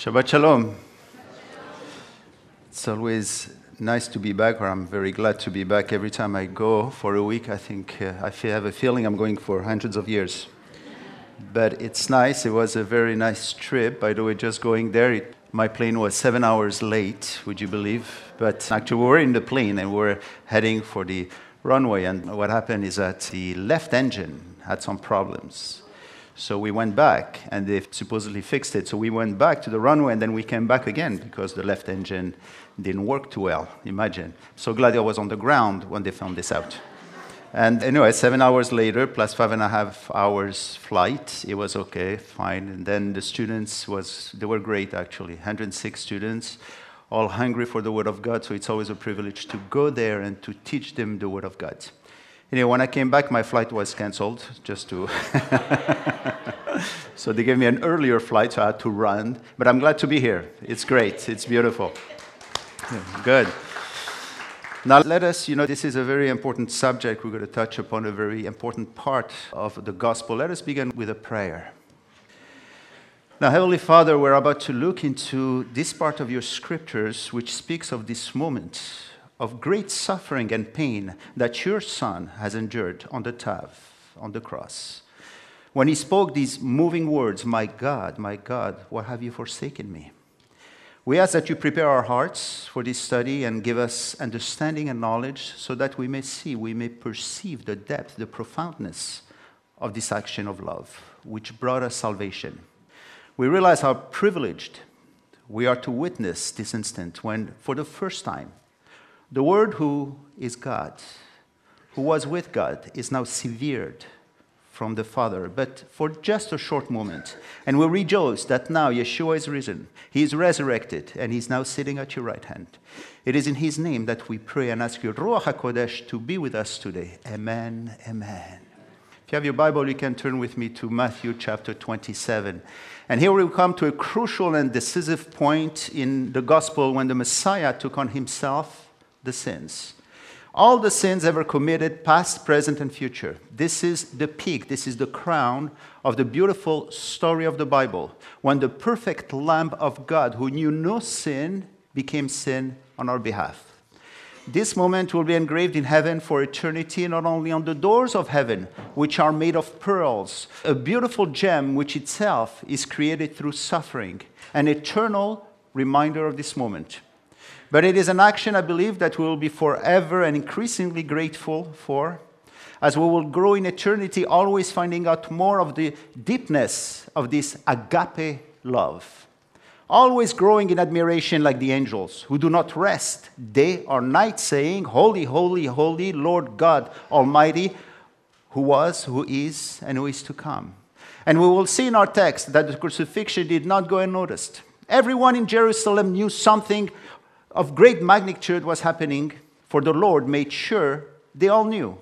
Shabbat Shalom. It's always nice to be back, or I'm very glad to be back. Every time I go for a week, I think I have a feeling I'm going for hundreds of years. But it's nice. It was a very nice trip. By the way, just going there, my plane was 7 hours late, would you believe? But actually, we were in the plane and we were heading for the runway. And what happened is that the left engine had some problems. So we went back, and they supposedly fixed it. So we went back to the runway, and then we came back again because the left engine didn't work too well, imagine. So glad I was on the ground when they found this out. And anyway, 7 hours later, plus 5.5 hours flight, it was okay, fine. And then the students, they were great, actually. 106 students, all hungry for the Word of God, so it's always a privilege to go there and to teach them the Word of God. Anyway, when I came back, my flight was canceled, just to... So they gave me an earlier flight, so I had to run. But I'm glad to be here. It's great. It's beautiful. Good. Now let us, this is a very important subject. We're going to touch upon a very important part of the gospel. Let us begin with a prayer. Now, Heavenly Father, we're about to look into this part of your scriptures, which speaks of this moment of great suffering and pain that your Son has endured on the cross. When he spoke these moving words, my God, why have you forsaken me? We ask that you prepare our hearts for this study and give us understanding and knowledge so that we may perceive the depth, the profoundness of this action of love, which brought us salvation. We realize how privileged we are to witness this instant when, for the first time, the Word who is God, who was with God, is now severed from the Father, but for just a short moment. And we rejoice that now Yeshua is risen, he is resurrected, and he's now sitting at your right hand. It is in his name that we pray and ask you, Ruach HaKodesh, to be with us today. Amen, amen. If you have your Bible, you can turn with me to Matthew chapter 27. And here we come to a crucial and decisive point in the gospel when the Messiah took on himself the sins. All the sins ever committed, past, present, and future. This is the peak, this is the crown of the beautiful story of the Bible, when the perfect Lamb of God, who knew no sin, became sin on our behalf. This moment will be engraved in heaven for eternity, not only on the doors of heaven, which are made of pearls, a beautiful gem which itself is created through suffering, an eternal reminder of this moment. But it is an action, I believe, that we will be forever and increasingly grateful for, as we will grow in eternity, always finding out more of the deepness of this agape love. Always growing in admiration like the angels, who do not rest day or night, saying, Holy, holy, holy, Lord God Almighty, who was, who is, and who is to come. And we will see in our text that the crucifixion did not go unnoticed. Everyone in Jerusalem knew something of great magnitude was happening, for the Lord made sure they all knew.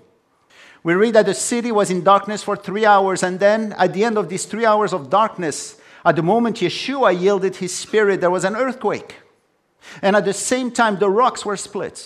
We read that the city was in darkness for 3 hours, and then at the end of these 3 hours of darkness, at the moment Yeshua yielded his spirit, there was an earthquake. And at the same time, the rocks were split.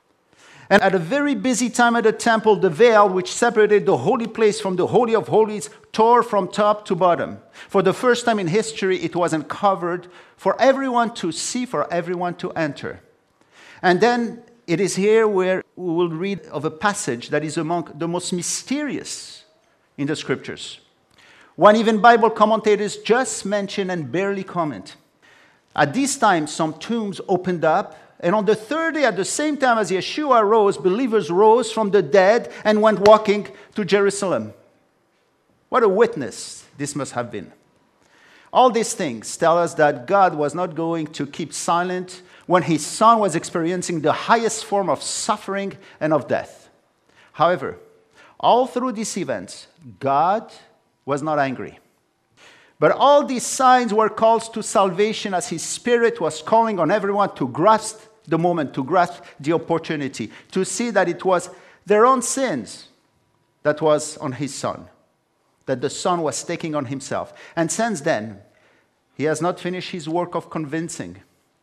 And at a very busy time at the temple, the veil which separated the holy place from the Holy of Holies tore from top to bottom. For the first time in history, it was uncovered for everyone to see, for everyone to enter. And then it is here where we will read of a passage that is among the most mysterious in the scriptures. One even Bible commentators just mention and barely comment. At this time, some tombs opened up, and on the third day, at the same time as Yeshua rose, believers rose from the dead and went walking to Jerusalem. What a witness this must have been. All these things tell us that God was not going to keep silent when his Son was experiencing the highest form of suffering and of death. However, all through these events, God was not angry. But all these signs were calls to salvation as his Spirit was calling on everyone to grasp the moment, to grasp the opportunity, to see that it was their own sins that was on his Son, that the Son was taking on himself. And since then, he has not finished his work of convincing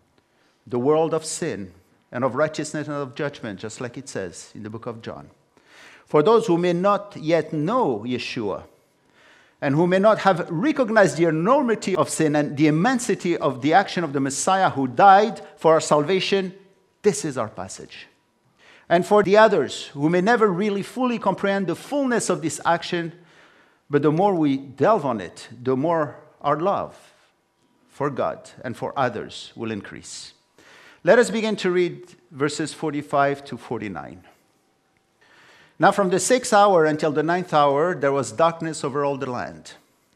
the world of sin and of righteousness and of judgment, just like it says in the book of John. For those who may not yet know Yeshua, and who may not have recognized the enormity of sin and the immensity of the action of the Messiah who died for our salvation, this is our passage. And for the others who may never really fully comprehend the fullness of this action, but the more we delve on it, the more our love for God and for others will increase. Let us begin to read verses 45 to 49. Now from the 6th hour until the 9th hour, there was darkness over all the land.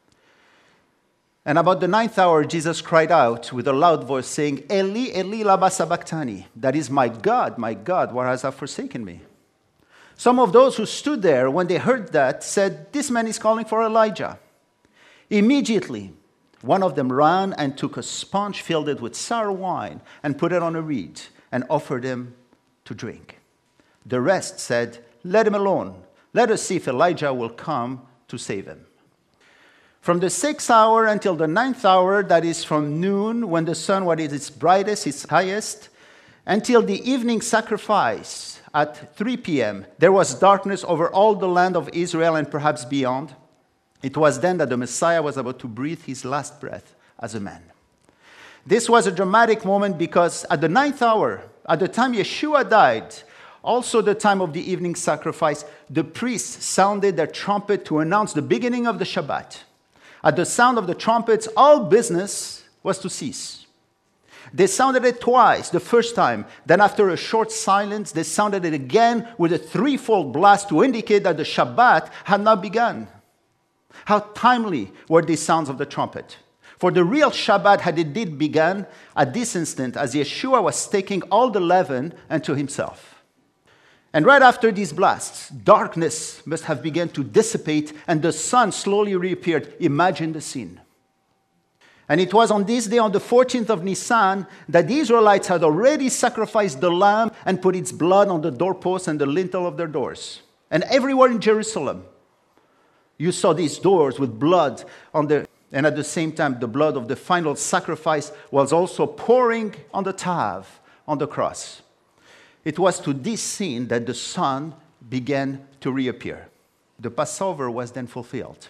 And about the 9th hour, Jesus cried out with a loud voice, saying, Eli, Eli, lama sabachthani. That is, my God, why hast thou forsaken me? Some of those who stood there, when they heard that, said, This man is calling for Elijah. Immediately, one of them ran and took a sponge, filled it with sour wine, and put it on a reed, and offered him to drink. The rest said, Let him alone. Let us see if Elijah will come to save him. From the 6th hour until the 9th hour, that is from noon, when the sun was its brightest, its highest, until the evening sacrifice at 3 p.m., there was darkness over all the land of Israel and perhaps beyond. It was then that the Messiah was about to breathe his last breath as a man. This was a dramatic moment because at the 9th hour, at the time Yeshua died, also the time of the evening sacrifice, the priests sounded their trumpet to announce the beginning of the Shabbat. At the sound of the trumpets, all business was to cease. They sounded it twice, the first time. Then after a short silence, they sounded it again with a threefold blast to indicate that the Shabbat had now begun. How timely were these sounds of the trumpet. For the real Shabbat had indeed begun at this instant as Yeshua was taking all the leaven unto himself. And right after these blasts, darkness must have begun to dissipate and the sun slowly reappeared. Imagine the scene. And it was on this day, on the 14th of Nisan, that the Israelites had already sacrificed the lamb and put its blood on the doorposts and the lintel of their doors. And everywhere in Jerusalem, you saw these doors with blood on them. And at the same time, the blood of the final sacrifice was also pouring on the Tav, on the cross. It was to this scene that the sun began to reappear. The Passover was then fulfilled.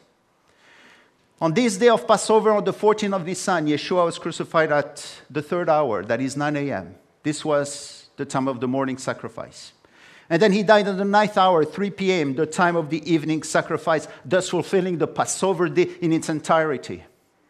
On this day of Passover, on the 14th of Nisan, Yeshua was crucified at the 3rd hour, that is 9 a.m. This was the time of the morning sacrifice. And then he died at the 9th hour, 3 p.m., the time of the evening sacrifice, thus fulfilling the Passover day in its entirety.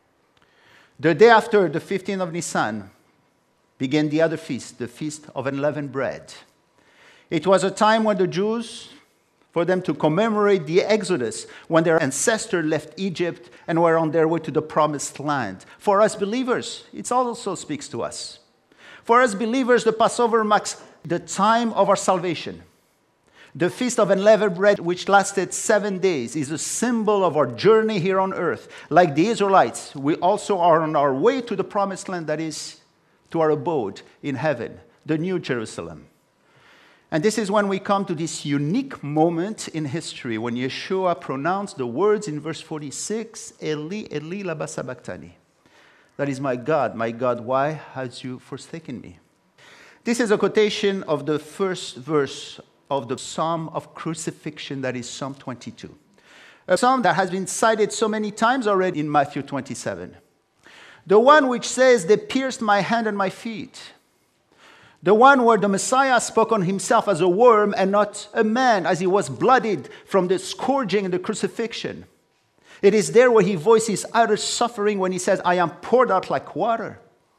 The day after, the 15th of Nisan, began the other feast, the Feast of Unleavened Bread. It was a time when the Jews, for them to commemorate the Exodus, when their ancestors left Egypt and were on their way to the Promised Land. For us believers, it also speaks to us. For us believers, the Passover marks the time of our salvation. The Feast of Unleavened Bread, which lasted 7 days, is a symbol of our journey here on earth. Like the Israelites, we also are on our way to the Promised Land, that is, to our abode in heaven, the New Jerusalem. And this is when we come to this unique moment in history, when Yeshua pronounced the words in verse 46, Eli, Eli, lama sabachthani. That is, my God, why hast you forsaken me? This is a quotation of the first verse of the Psalm of Crucifixion, that is Psalm 22. A psalm that has been cited so many times already in Matthew 27. The one which says, they pierced my hand and my feet. The one where the Messiah spoke on himself as a worm and not a man, as he was bloodied from the scourging and the crucifixion. It is there where he voices utter suffering when he says, I am poured out like water.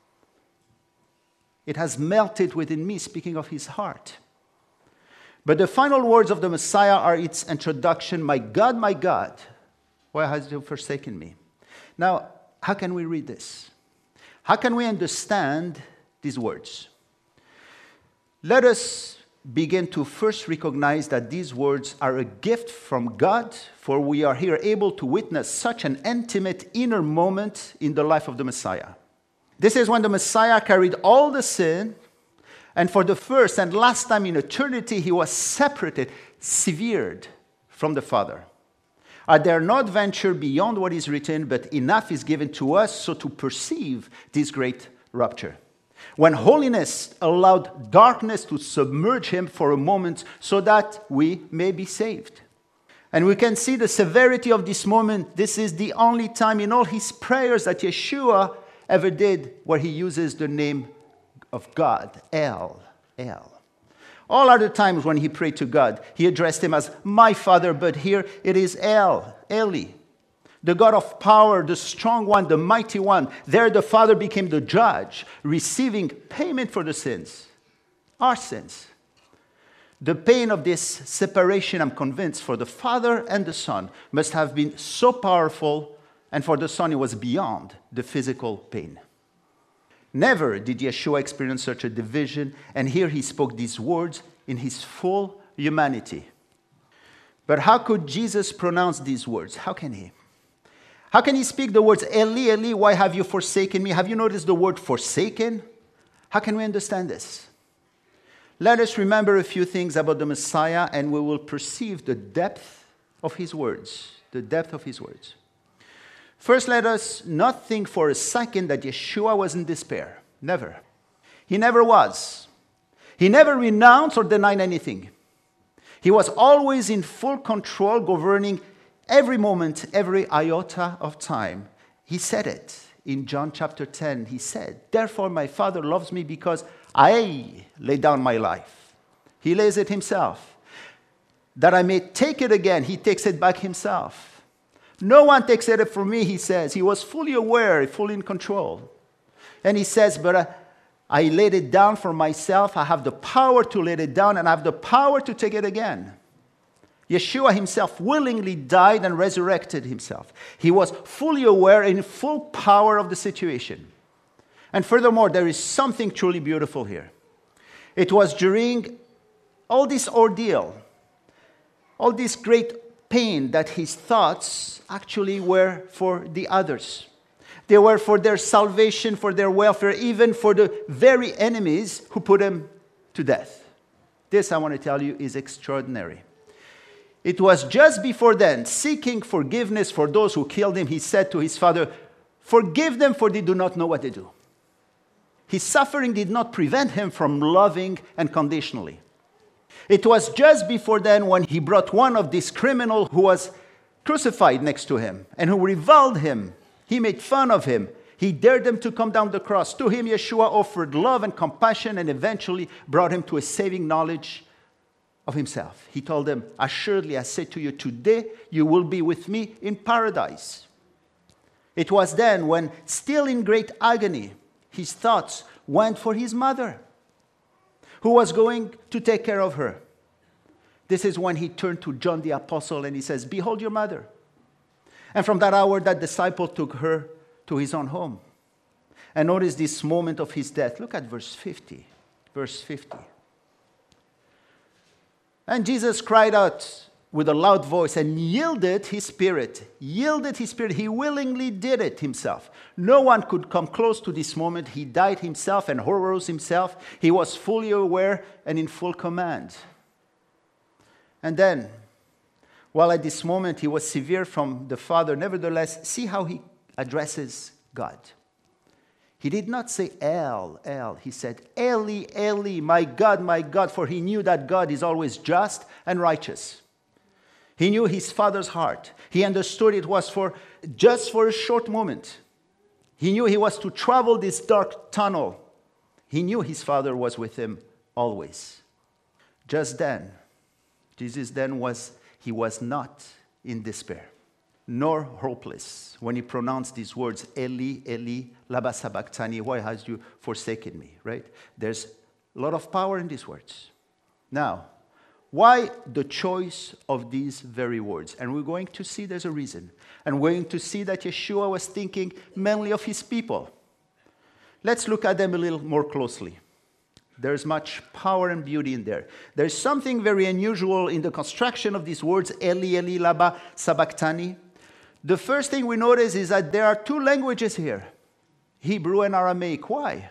It has melted within me, speaking of his heart. But the final words of the Messiah are its introduction, my God, why hast you forsaken me? Now, how can we read this? How can we understand these words? Let us begin to first recognize that these words are a gift from God, for we are here able to witness such an intimate inner moment in the life of the Messiah. This is when the Messiah carried all the sin, and for the first and last time in eternity, he was separated, severed from the Father. I dare not venture beyond what is written, but enough is given to us so to perceive this great rupture. When holiness allowed darkness to submerge him for a moment so that we may be saved. And we can see the severity of this moment. This is the only time in all his prayers that Yeshua ever did where he uses the name of God, El. All other times when he prayed to God, he addressed him as my Father, but here it is Eli, the God of power, the strong one, the mighty one. There the Father became the judge, receiving payment for the sins, our sins. The pain of this separation, I'm convinced, for the Father and the Son must have been so powerful, and for the Son it was beyond the physical pain. Never did Yeshua experience such a division, and here he spoke these words in his full humanity. But how could Jesus pronounce these words? How can he? How can he speak the words, Eli, Eli, why have you forsaken me? Have you noticed the word forsaken? How can we understand this? Let us remember a few things about the Messiah, and we will perceive the depth of his words. The depth of his words. First, let us not think for a second that Yeshua was in despair. Never. He never was. He never renounced or denied anything. He was always in full control, governing every moment, every iota of time. He said it in John chapter 10. He said, therefore my Father loves me because I lay down my life. He lays it himself. That I may take it again, he takes it back himself. No one takes it from me, he says. He was fully aware, fully in control. And he says, but I laid it down for myself. I have the power to lay it down, and I have the power to take it again. Yeshua himself willingly died and resurrected himself. He was fully aware and in full power of the situation. And furthermore, there is something truly beautiful here. It was during all this ordeal, all this great pain, that his thoughts actually were for the others. They were for their salvation, for their welfare, even for the very enemies who put him to death. This, I want to tell you, is extraordinary. It was just before then, seeking forgiveness for those who killed him, he said to his Father, forgive them, for they do not know what they do. His suffering did not prevent him from loving unconditionally. It was just before then when he brought one of these criminals who was crucified next to him and who reviled him. He made fun of him. He dared them to come down the cross. To him, Yeshua offered love and compassion and eventually brought him to a saving knowledge of himself. He told them, assuredly, I say to you, today you will be with me in paradise. It was then when, still in great agony, his thoughts went for his mother, who was going to take care of her. This is when he turned to John the Apostle and he says, behold your mother. And from that hour, that disciple took her to his own home. And notice this moment of his death. Look at verse 50. Verse 50. And Jesus cried out with a loud voice and yielded his spirit. Yielded his spirit. He willingly did it himself. No one could come close to this moment. He died himself and rose himself. He was fully aware and in full command. And then, while at this moment he was severe from the Father, nevertheless, see how he addresses God. He did not say El, El. He said, Eli, Eli, my God, for he knew that God is always just and righteous. He knew his Father's heart. He understood it was just for a short moment. He knew he was to travel this dark tunnel. He knew his Father was with him always. Just then, Jesus he was not in despair, nor hopeless when he pronounced these words, Eli, Eli, lama sabachthani, why has you forsaken me, right? There's a lot of power in these words. Now, why the choice of these very words? And we're going to see there's a reason. And we're going to see that Yeshua was thinking mainly of his people. Let's look at them a little more closely. There's much power and beauty in there. There's something very unusual in the construction of these words, Eli, Eli, lama sabachthani. The first thing we notice is that there are two languages here, Hebrew and Aramaic. Why?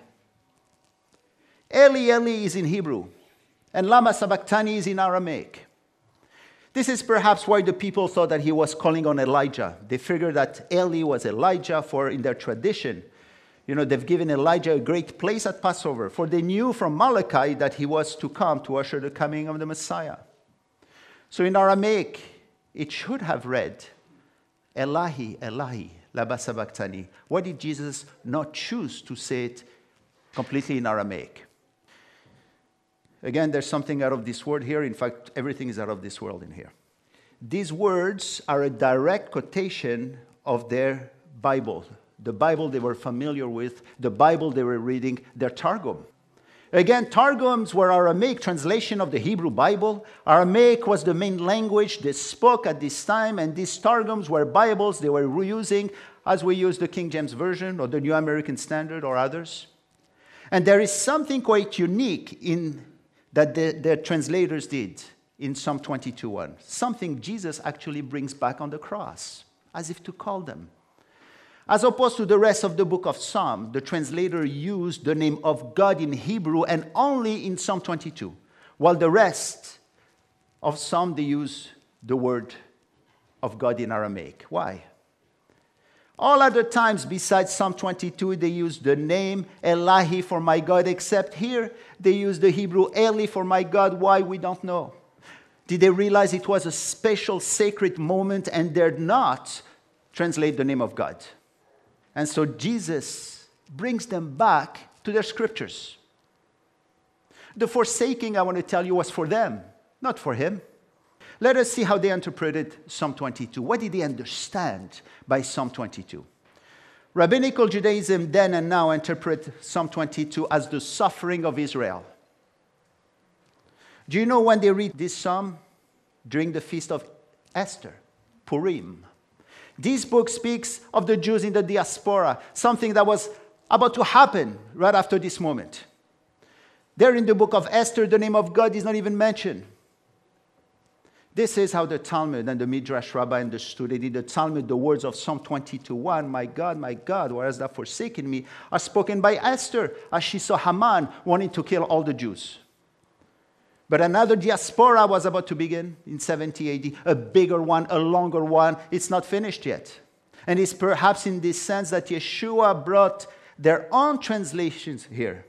Eli, Eli is in Hebrew, and lama sabachthani is in Aramaic. This is perhaps why the people thought that he was calling on Elijah. They figured that Eli was Elijah, for in their tradition, they've given Elijah a great place at Passover, for they knew from Malachi that he was to come to usher the coming of the Messiah. So in Aramaic, it should have read, Elahi, Elahi, lama sabachthani. Why did Jesus not choose to say it completely in Aramaic? Again, there's something out of this world here. In fact, everything is out of this world in here. These words are a direct quotation of their Bible, the Bible they were familiar with, the Bible they were reading, their Targum. Again, Targums were Aramaic translation of the Hebrew Bible. Aramaic was the main language they spoke at this time, and these Targums were Bibles they were reusing as we use the King James Version or the New American Standard or others. And there is something quite unique in that the translators did in Psalm 22:1. Something Jesus actually brings back on the cross, as if to call them. As opposed to the rest of the book of Psalm, the translator used the name of God in Hebrew and only in Psalm 22, while the rest of Psalm, they use the word of God in Aramaic. Why? All other times besides Psalm 22, they use the name Elahi for my God, except here they use the Hebrew Eli for my God. Why? We don't know. Did they realize it was a special sacred moment and dared not translate the name of God? And so Jesus brings them back to their scriptures. The forsaking, I want to tell you, was for them, not for him. Let us see how they interpreted Psalm 22. What did they understand by Psalm 22? Rabbinical Judaism then and now interpret Psalm 22 as the suffering of Israel. Do you know when they read this psalm? During the feast of Esther, Purim. This book speaks of the Jews in the diaspora, something that was about to happen right after this moment. There in the book of Esther, the name of God is not even mentioned. This is how the Talmud and the Midrash Rabbah understood it. In the Talmud, the words of Psalm 22:1, my God, why hast thou forsaken me, are spoken by Esther as she saw Haman wanting to kill all the Jews. But another diaspora was about to begin in 70 AD, a bigger one, a longer one. It's not finished yet. And it's perhaps in this sense that Yeshua brought their own translations here.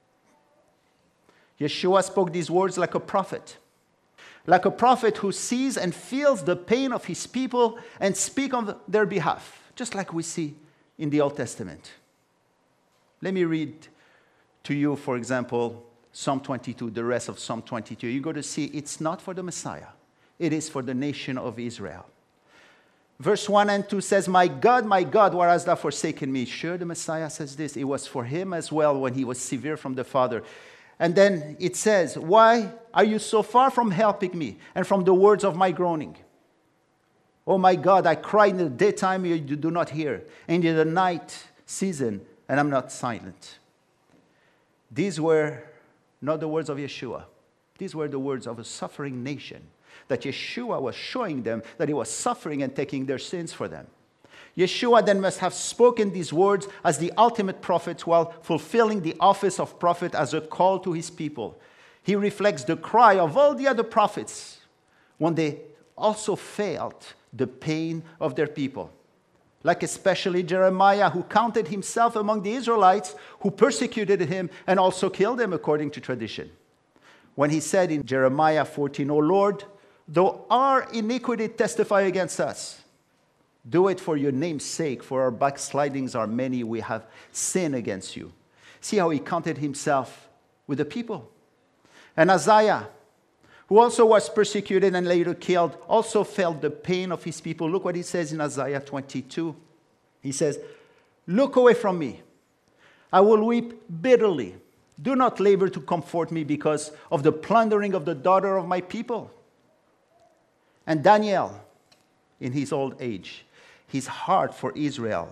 Yeshua spoke these words like a prophet who sees and feels the pain of his people and speaks on their behalf, just like we see in the Old Testament. Let me read to you, for example, Psalm 22, the rest of Psalm 22. You're going to see it's not for the Messiah. It is for the nation of Israel. Verse 1 and 2 says, my God, why hast thou forsaken me? Sure, the Messiah says this. It was for him as well when he was severed from the Father. And then it says, why are you so far from helping me and from the words of my groaning? Oh my God, I cry in the daytime, you do not hear, and in the night season, and I'm not silent. These were not the words of Yeshua. These were the words of a suffering nation, that Yeshua was showing them that he was suffering and taking their sins for them. Yeshua then must have spoken these words as the ultimate prophet while fulfilling the office of prophet as a call to his people. He reflects the cry of all the other prophets when they also felt the pain of their people. Like especially Jeremiah, who counted himself among the Israelites who persecuted him and also killed him according to tradition. When he said in Jeremiah 14, O Lord, though our iniquity testify against us, do it for your name's sake, for our backslidings are many, we have sinned against you. See how he counted himself with the people. And Isaiah, who also was persecuted and later killed, also felt the pain of his people. Look what he says in Isaiah 22. He says, look away from me. I will weep bitterly. Do not labor to comfort me because of the plundering of the daughter of my people. And Daniel, in his old age, his heart for Israel.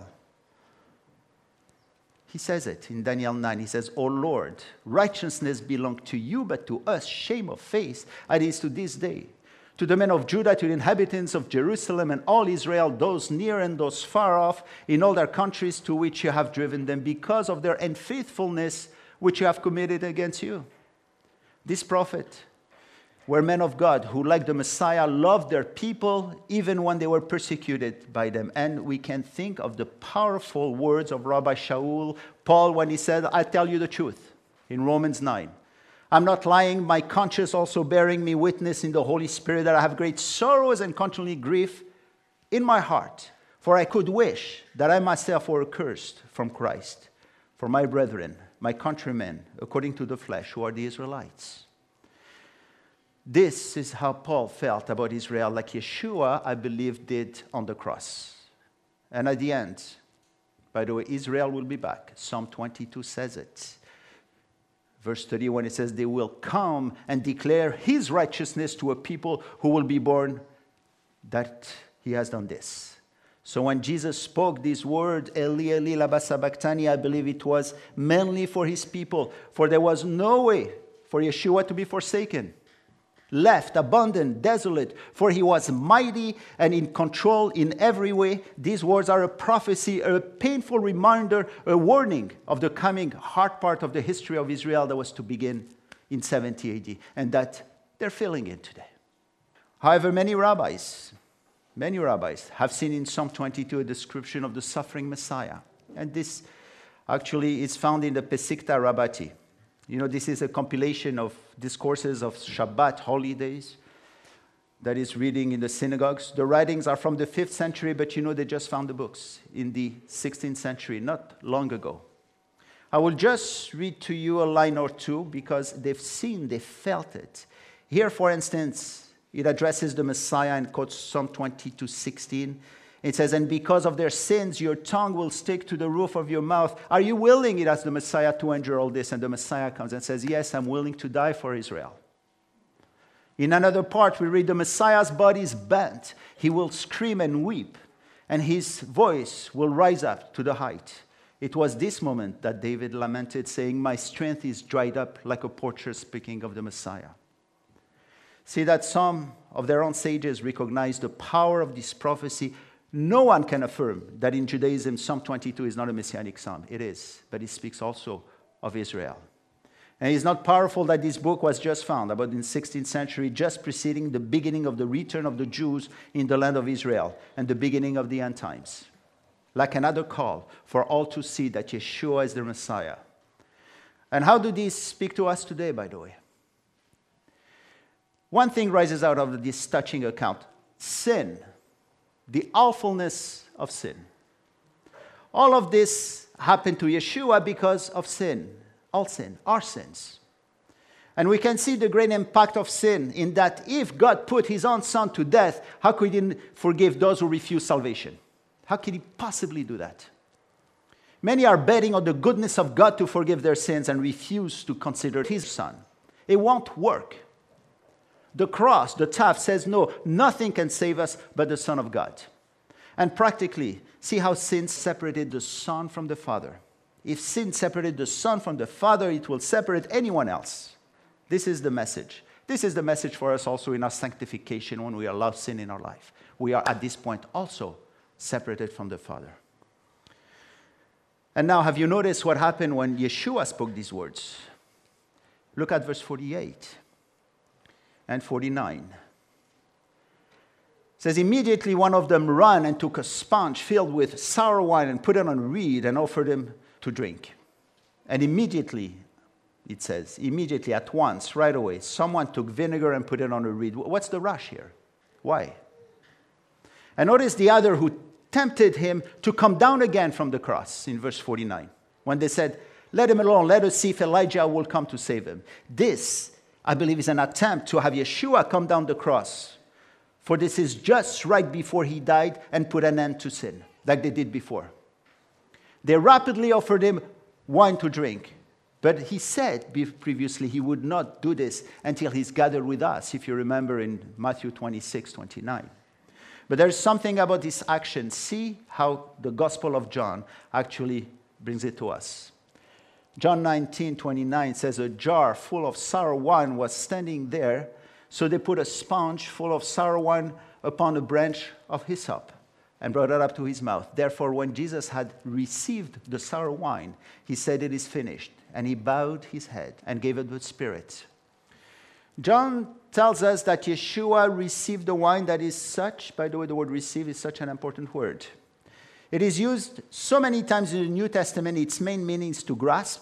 He says it in Daniel 9. He says, O Lord, righteousness belongs to you, but to us shame of face, as it is to this day. To the men of Judah, to the inhabitants of Jerusalem and all Israel, those near and those far off, in all their countries to which you have driven them, because of their unfaithfulness which you have committed against you. This prophet were men of God who, like the Messiah, loved their people even when they were persecuted by them. And we can think of the powerful words of Rabbi Shaul, Paul, when he said, I tell you the truth, in Romans 9. I'm not lying, my conscience also bearing me witness in the Holy Spirit that I have great sorrows and continually grief in my heart. For I could wish that I myself were accursed from Christ, for my brethren, my countrymen, according to the flesh, who are the Israelites. This is how Paul felt about Israel, like Yeshua, I believe, did on the cross. And at the end, by the way, Israel will be back. Psalm 22 says it. Verse 31, it says, they will come and declare his righteousness to a people who will be born, that he has done this. So when Jesus spoke these words, Eli, Eli, lama sabachthani, I believe it was mainly for his people. For there was no way for Yeshua to be forsaken, left, abandoned, desolate, for he was mighty and in control in every way. These words are a prophecy, a painful reminder, a warning of the coming hard part of the history of Israel that was to begin in 70 AD, and that they're filling in today. However, many rabbis have seen in Psalm 22 a description of the suffering Messiah. And this actually is found in the Pesikta Rabbati. You know, this is a compilation of discourses of Shabbat holidays that is reading in the synagogues. The writings are from the 5th century, but you know, they just found the books in the 16th century, not long ago. I will just read to you a line or two because they've seen, they felt it. Here, for instance, it addresses the Messiah and quotes Psalm 22:16. It says, and because of their sins, your tongue will stick to the roof of your mouth. Are you willing, it asks the Messiah, to endure all this? And the Messiah comes and says, yes, I'm willing to die for Israel. In another part, we read, the Messiah's body is bent. He will scream and weep, and his voice will rise up to the height. It was this moment that David lamented, saying, my strength is dried up like a potsherd, speaking of the Messiah. See that some of their own sages recognize the power of this prophecy. No one can affirm that in Judaism, Psalm 22 is not a messianic psalm. It is, but it speaks also of Israel. And it's not powerful that this book was just found, about in the 16th century, just preceding the beginning of the return of the Jews in the land of Israel and the beginning of the end times. Like another call for all to see that Yeshua is the Messiah. And how do these speak to us today, by the way? One thing rises out of this touching account: sin, the awfulness of sin. All of this happened to Yeshua because of sin, all sin, our sins. And we can see the great impact of sin in that if God put his own son to death, how could he forgive those who refuse salvation? How could he possibly do that? Many are betting on the goodness of God to forgive their sins and refuse to consider his son. It won't work. The cross, the Tav, says no, nothing can save us but the Son of God. And practically, see how sin separated the Son from the Father. If sin separated the Son from the Father, it will separate anyone else. This is the message. This is the message for us also in our sanctification when we allow sin in our life. We are at this point also separated from the Father. And now, have you noticed what happened when Yeshua spoke these words? Look at verse 48. And 49. It says, immediately one of them ran and took a sponge filled with sour wine and put it on a reed and offered him to drink. And immediately, it says, immediately, at once, right away, someone took vinegar and put it on a reed. What's the rush here? Why? And notice the other who tempted him to come down again from the cross in verse 49. When they said, let him alone, let us see if Elijah will come to save him. This, I believe, is an attempt to have Yeshua come down the cross. For this is just right before he died and put an end to sin, like they did before. They rapidly offered him wine to drink. But he said previously he would not do this until he's gathered with us, if you remember in Matthew 26:29. But there's something about this action. See how the Gospel of John actually brings it to us. John 19:29 says, a jar full of sour wine was standing there, so they put a sponge full of sour wine upon a branch of hyssop and brought it up to his mouth. Therefore, when Jesus had received the sour wine, he said, it is finished. And he bowed his head and gave up the spirit. John tells us that Yeshua received the wine that is such, by the way, the word receive is such an important word. It is used so many times in the New Testament, its main meaning is to grasp,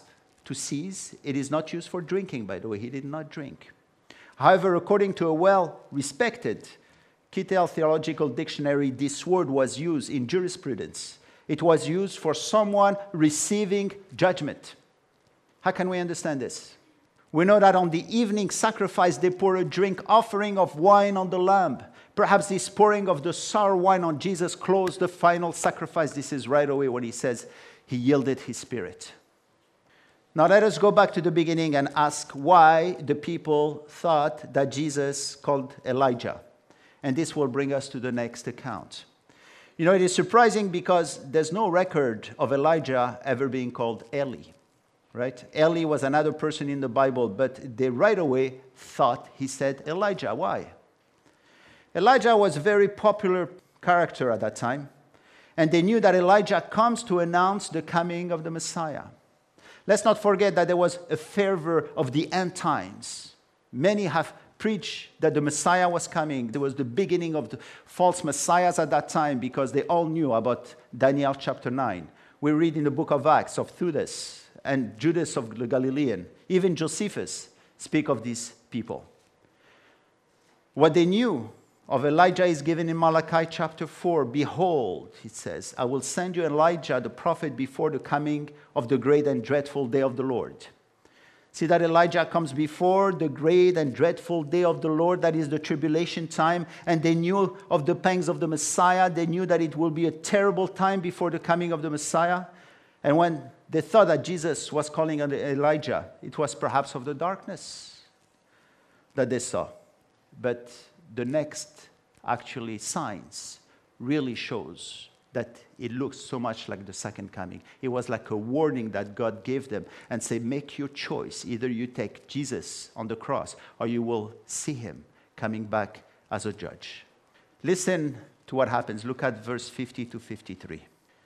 to cease. It is not used for drinking, by the way. He did not drink. However, according to a well-respected Kittel Theological Dictionary, this word was used in jurisprudence. It was used for someone receiving judgment. How can we understand this? We know that on the evening sacrifice, they pour a drink offering of wine on the lamb. Perhaps this pouring of the sour wine on Jesus closed the final sacrifice. This is right away when he says he yielded his spirit. Now let us go back to the beginning and ask why the people thought that Jesus called Elijah. And this will bring us to the next account. You know, it is surprising because there's no record of Elijah ever being called Eli. Right? Eli was another person in the Bible, but they right away thought he said Elijah. Why? Elijah was a very popular character at that time, and they knew that Elijah comes to announce the coming of the Messiah. Let's not forget that there was a fervor of the end times. Many have preached that the Messiah was coming. There was the beginning of the false messiahs at that time because they all knew about Daniel chapter 9. We read in the book of Acts of Theudas and Judas of the Galilean. Even Josephus speak of these people. What they knew of Elijah is given in Malachi chapter 4. Behold, it says, I will send you Elijah the prophet before the coming of the great and dreadful day of the Lord. See that Elijah comes before the great and dreadful day of the Lord, that is the tribulation time, and they knew of the pangs of the Messiah. They knew that it will be a terrible time before the coming of the Messiah. And when they thought that Jesus was calling on Elijah, it was perhaps of the darkness that they saw. But the next, actually, signs really shows that it looks so much like the second coming. It was like a warning that God gave them and said, make your choice. Either you take Jesus on the cross or you will see him coming back as a judge. Listen to what happens. Look at verse 50 to 53.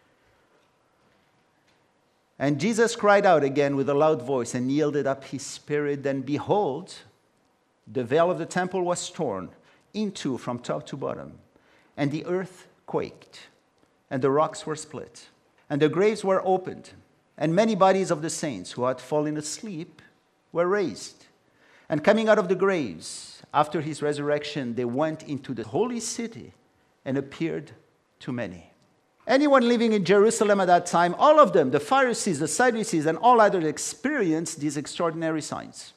And Jesus cried out again with a loud voice and yielded up his spirit. Then behold, the veil of the temple was torn in two from top to bottom, and the earth quaked, and the rocks were split, and the graves were opened, and many bodies of the saints who had fallen asleep were raised. And coming out of the graves, after his resurrection, they went into the holy city and appeared to many. Anyone living in Jerusalem at that time, all of them, the Pharisees, the Sadducees, and all others experienced these extraordinary signs.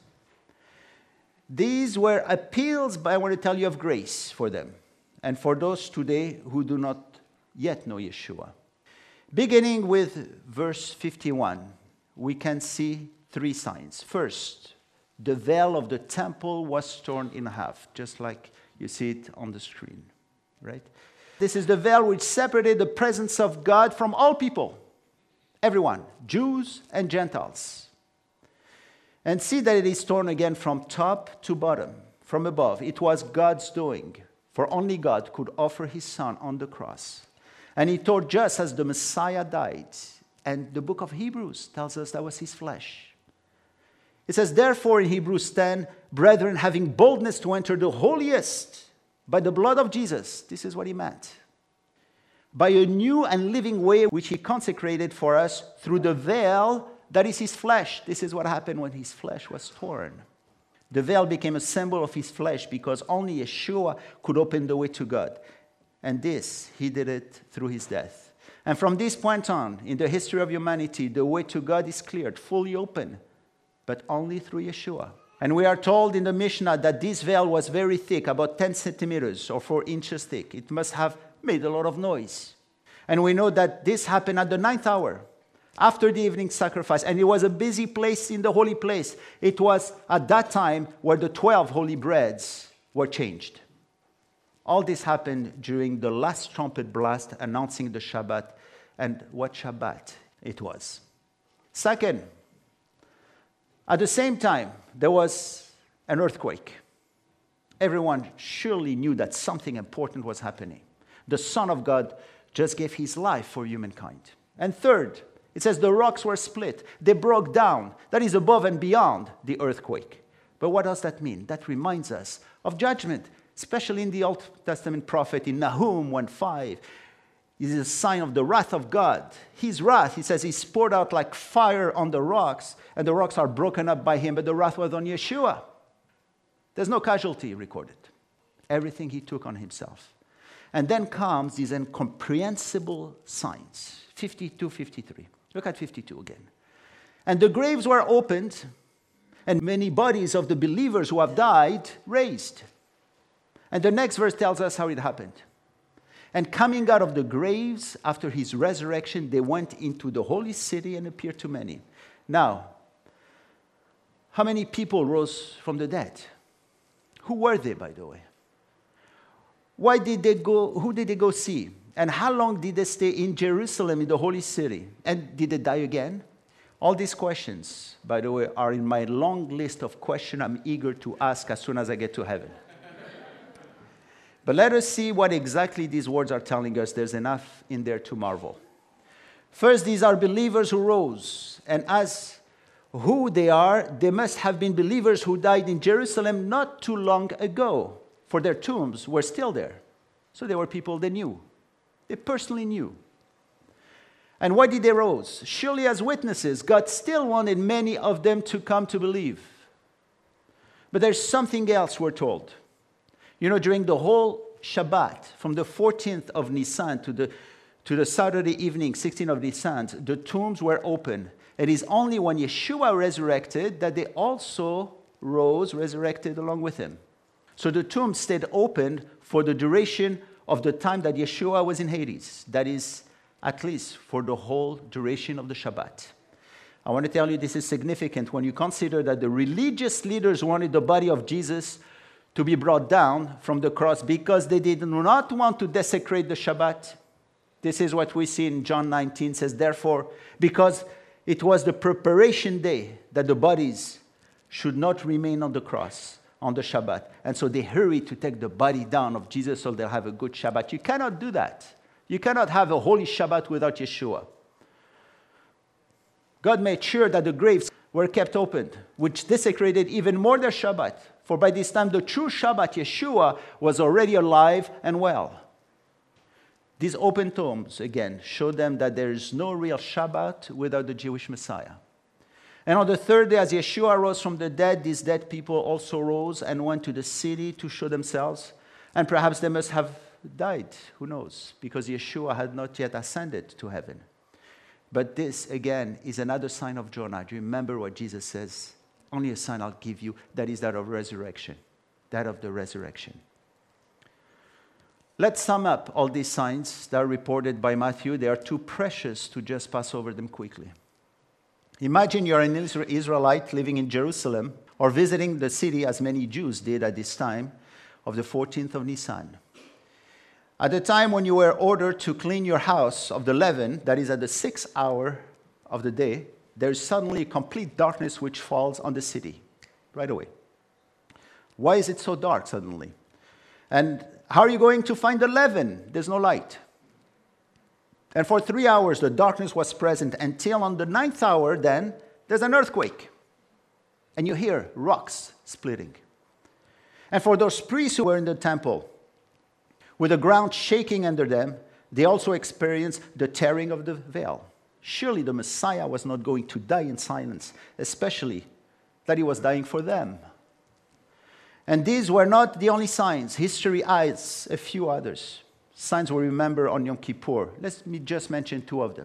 These were appeals, but I want to tell you, of grace for them and for those today who do not yet know Yeshua. Beginning with verse 51, we can see three signs. First, the veil of the temple was torn in half, just like you see it on the screen, right? This is the veil which separated the presence of God from all people, everyone, Jews and Gentiles. And see that it is torn again from top to bottom, from above. It was God's doing, for only God could offer his son on the cross. And he tore just as the Messiah died. And the book of Hebrews tells us that was his flesh. It says, therefore in Hebrews 10, brethren, having boldness to enter the holiest by the blood of Jesus, this is what he meant, by a new and living way which he consecrated for us through the veil that is his flesh. This is what happened when his flesh was torn. The veil became a symbol of his flesh because only Yeshua could open the way to God. And this, he did it through his death. And from this point on, in the history of humanity, the way to God is cleared, fully open, but only through Yeshua. And we are told in the Mishnah that this veil was very thick, about 10 centimeters or 4 inches thick. It must have made a lot of noise. And we know that this happened at the 9th hour, after the evening sacrifice, and it was a busy place in the holy place. It was at that time where the 12 holy breads were changed. All this happened during the last trumpet blast announcing the Shabbat, and what Shabbat it was. Second, at the same time, there was an earthquake. Everyone surely knew that something important was happening. The Son of God just gave his life for humankind. And third, it says the rocks were split. They broke down. That is above and beyond the earthquake. But what does that mean? That reminds us of judgment, especially in the Old Testament prophet in Nahum 1:5. is a sign of the wrath of God. His wrath, he says, is poured out like fire on the rocks, and the rocks are broken up by him, but the wrath was on Yeshua. There's no casualty recorded. Everything he took on himself. And then comes these incomprehensible signs. 52, 53. Look at 52 again. And the graves were opened, and many bodies of the believers who have died raised. And the next verse tells us how it happened. And coming out of the graves after his resurrection, they went into the holy city and appeared to many. Now, how many people rose from the dead? Who were they, by the way? Why did they go? Who did they go see? And how long did they stay in Jerusalem, in the holy city? And did they die again? All these questions, by the way, are in my long list of questions I'm eager to ask as soon as I get to heaven. But let us see what exactly these words are telling us. There's enough in there to marvel. First, these are believers who rose. And as who they are, they must have been believers who died in Jerusalem not too long ago, for their tombs were still there. So they were people they knew. They personally knew. And why did they rise? Surely as witnesses, God still wanted many of them to come to believe. But there's something else we're told. You know, during the whole Shabbat, from the 14th of Nisan to the Saturday evening, 16th of Nisan, the tombs were open. It is only when Yeshua resurrected that they also rose, resurrected along with him. So the tomb stayed open for the duration of the time that Yeshua was in Hades. That is, at least for the whole duration of the Shabbat. I want to tell you this is significant when you consider that the religious leaders wanted the body of Jesus to be brought down from the cross because they did not want to desecrate the Shabbat. This is what we see in John 19, says, therefore, because it was the preparation day that the bodies should not remain on the cross on the Shabbat. And so they hurried to take the body down of Jesus so they'll have a good Shabbat. You cannot do that. You cannot have a holy Shabbat without Yeshua. God made sure that the graves were kept open, which desecrated even more their Shabbat. For by this time, the true Shabbat, Yeshua, was already alive and well. These open tombs, again, show them that there is no real Shabbat without the Jewish Messiah. And on the third day, as Yeshua rose from the dead, these dead people also rose and went to the city to show themselves. And perhaps they must have died, who knows, because Yeshua had not yet ascended to heaven. But this, again, is another sign of Jonah. Do you remember what Jesus says? Only a sign I'll give you, that is that of resurrection, that of the resurrection. Let's sum up all these signs that are reported by Matthew. They are too precious to just pass over them quickly. Imagine you're an Israelite living in Jerusalem or visiting the city, as many Jews did at this time, of the 14th of Nisan. At the time when you were ordered to clean your house of the leaven, that is at the 6th hour of the day, there is suddenly complete darkness which falls on the city right away. Why is it so dark suddenly? And how are you going to find the leaven? There's no light. And for 3 hours, the darkness was present until on the 9th hour, then, there's an earthquake. And you hear rocks splitting. And for those priests who were in the temple, with the ground shaking under them, they also experienced the tearing of the veil. Surely the Messiah was not going to die in silence, especially that he was dying for them. And these were not the only signs. History adds a few others. Signs we remember on Yom Kippur. Let me just mention two of them.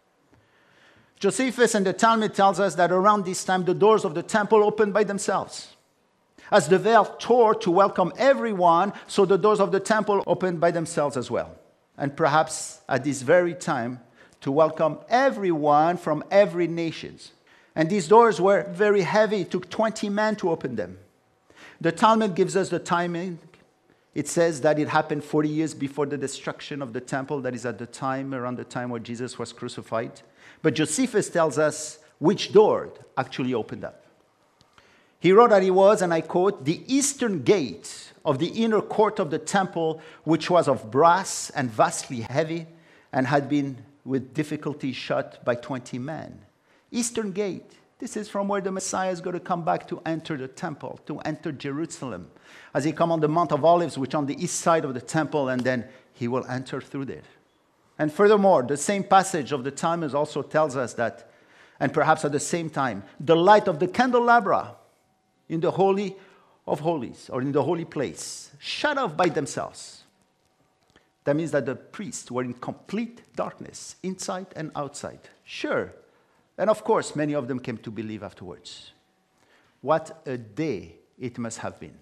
Josephus and the Talmud tells us that around this time the doors of the temple opened by themselves. As the veil tore to welcome everyone, so the doors of the temple opened by themselves as well. And perhaps at this very time, to welcome everyone from every nation. And these doors were very heavy. It took 20 men to open them. The Talmud gives us the timing. It says that it happened 40 years before the destruction of the temple. That is at the time, around the time where Jesus was crucified. But Josephus tells us which door actually opened up. He wrote that it was, and I quote, the eastern gate of the inner court of the temple, which was of brass and vastly heavy, and had been with difficulty shut by 20 men. Eastern gate. This is from where the Messiah is going to come back to enter the temple, to enter Jerusalem. As he comes on the Mount of Olives, which on the east side of the temple, and then he will enter through there. And furthermore, the same passage of the Times also tells us that, and perhaps at the same time, the light of the candelabra in the Holy of Holies, or in the holy place, shut off by themselves. That means that the priests were in complete darkness, inside and outside. Sure. And of course, many of them came to believe afterwards. What a day it must have been.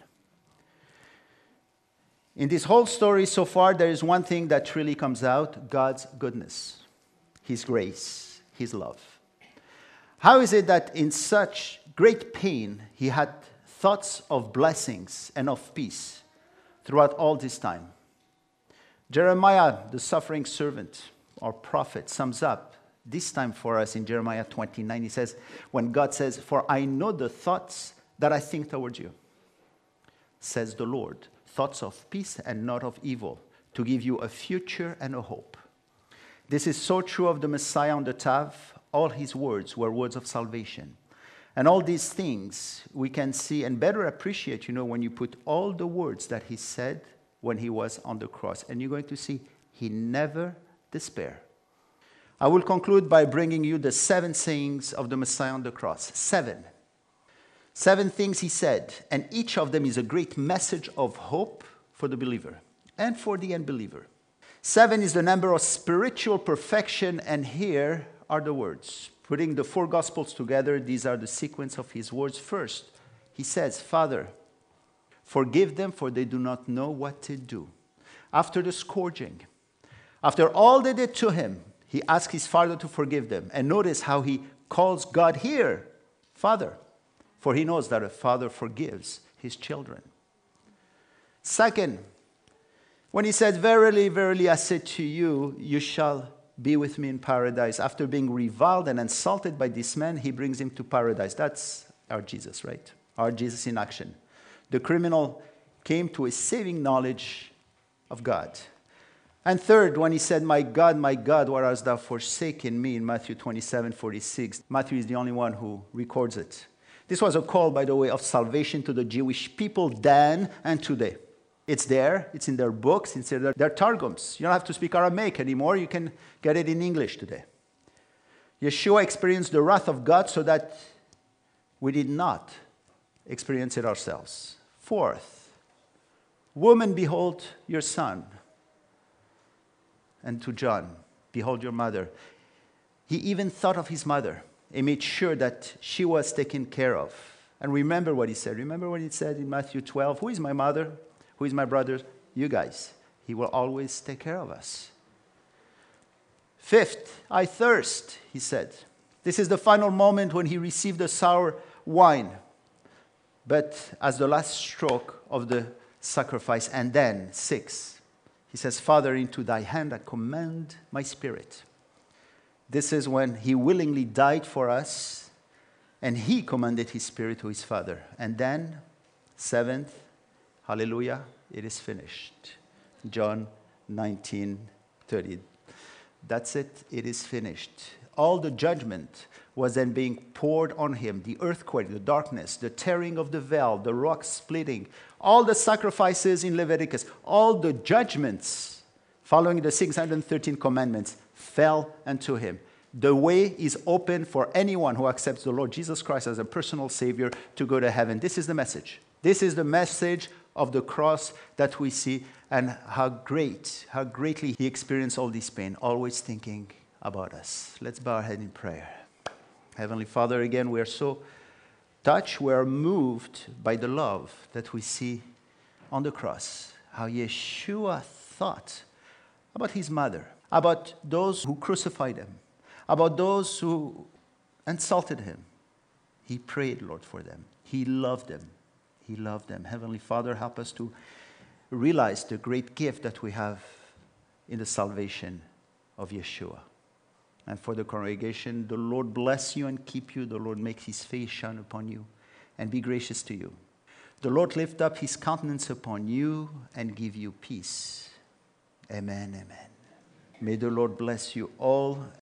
In this whole story so far, there is one thing that really comes out: God's goodness, His grace, His love. How is it that in such great pain, He had thoughts of blessings and of peace throughout all this time? Jeremiah, the suffering servant or prophet, sums up this time for us in Jeremiah 29. He says, when God says, "For I know the thoughts that I think towards you, says the Lord, thoughts of peace and not of evil, to give you a future and a hope." This is so true of the Messiah on the Tav. All his words were words of salvation. And all these things we can see and better appreciate, when you put all the words that he said when he was on the cross. And you're going to see he never despaired. I will conclude by bringing you the 7 sayings of the Messiah on the cross. 7. 7 things he said, and each of them is a great message of hope for the believer and for the unbeliever. 7 is the number of spiritual perfection, and here are the words. Putting the 4 Gospels together, these are the sequence of his words. First, he says, "Father, forgive them, for they do not know what to do." After the scourging, after all they did to him, he asked his Father to forgive them. And notice how he calls God here Father, for he knows that a father forgives his children. Second, when he said, "Verily, verily, I say to you, you shall be with me in paradise." After being reviled and insulted by this man, he brings him to paradise. That's our Jesus, right? Our Jesus in action. The criminal came to a saving knowledge of God. And third, when he said, my God, why hast thou forsaken me?" in Matthew 27:46. Matthew is the only one who records it. This was a call, by the way, of salvation to the Jewish people then and today. It's there. It's in their books. It's in their Targums. You don't have to speak Aramaic anymore. You can get it in English today. Yeshua experienced the wrath of God so that we did not experience it ourselves. Fourth, "Woman, behold your son." And to John, "Behold your mother." He even thought of his mother and made sure that she was taken care of. And remember what he said. Remember what he said in Matthew 12, "Who is my mother? Who is my brother? You guys. He will always take care of us." Fifth, "I thirst," he said. This is the final moment when he received the sour wine, but as the last stroke of the sacrifice. And then, 6, he says, "Father, into thy hand I commend my spirit." This is when he willingly died for us, and he commended his spirit to his Father. And then, 7th, hallelujah, it is finished. John 19:30. That's it, it is finished. All the judgment was then being poured on him. The earthquake, the darkness, the tearing of the veil, the rock splitting, all the sacrifices in Leviticus, all the judgments following the 613 commandments fell unto him. The way is open for anyone who accepts the Lord Jesus Christ as a personal Savior to go to heaven. This is the message. This is the message of the cross that we see, and how greatly he experienced all this pain, always thinking about us. Let's bow our head in prayer. Heavenly Father, again, we are so touched, we are moved by the love that we see on the cross, how Yeshua thought about his mother, about those who crucified him, about those who insulted him. He prayed, Lord, for them. He loved them. He loved them. Heavenly Father, help us to realize the great gift that we have in the salvation of Yeshua. And for the congregation, the Lord bless you and keep you. The Lord make his face shine upon you and be gracious to you. The Lord lift up his countenance upon you and give you peace. Amen, amen. May the Lord bless you all.